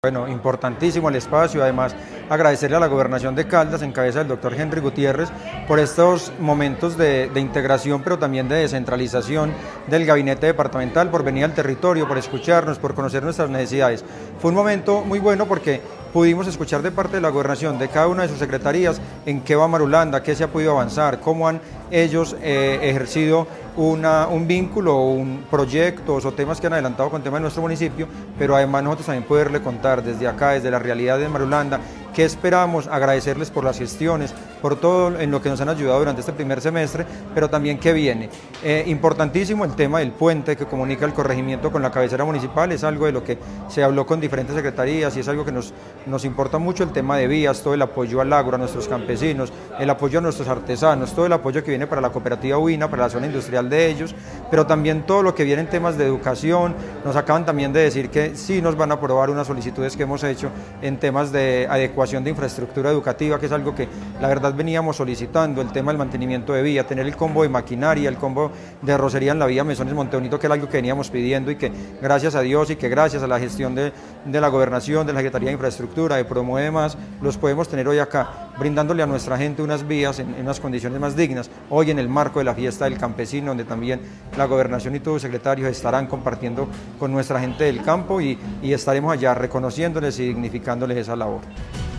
Bueno, importantísimo el espacio, además agradecerle a la Gobernación de Caldas, en cabeza del doctor Henry Gutiérrez, por estos momentos de integración, pero también de descentralización del gabinete departamental, por venir al territorio, por escucharnos, por conocer nuestras necesidades. Fue un momento muy bueno porque pudimos escuchar de parte de la Gobernación, de cada una de sus secretarías, en qué va Marulanda, qué se ha podido avanzar, cómo han ellos ejercido un vínculo, un proyecto o temas que han adelantado con temas de nuestro municipio, pero además nosotros también poderle contar desde acá, desde la realidad de Marulanda, qué esperamos, agradecerles por las gestiones, por todo en lo que nos han ayudado durante este primer semestre, pero también qué viene. Importantísimo el tema del puente que comunica el corregimiento con la cabecera municipal, es algo de lo que se habló con diferentes secretarías y es algo que nos importa mucho, el tema de vías, todo el apoyo al agro, a nuestros campesinos, el apoyo a nuestros artesanos, todo el apoyo que viene para la cooperativa Huina, para la zona industrial de ellos, pero también todo lo que viene en temas de educación. Nos acaban también de decir que sí nos van a aprobar unas solicitudes que hemos hecho en temas de adecuación de infraestructura educativa, que es algo que la verdad veníamos solicitando, el tema del mantenimiento de vía, tener el combo de maquinaria, el combo de arrocería en la vía Mesones Montebonito, que era algo que veníamos pidiendo y que gracias a Dios y que gracias a la gestión de la Gobernación, de la Secretaría de Infraestructura, de Promueve Más, los podemos tener hoy acá, brindándole a nuestra gente unas vías en unas condiciones más dignas, hoy en el marco de la fiesta del campesino, donde también la Gobernación y todos los secretarios estarán compartiendo con nuestra gente del campo y estaremos allá reconociéndoles y dignificándoles esa labor.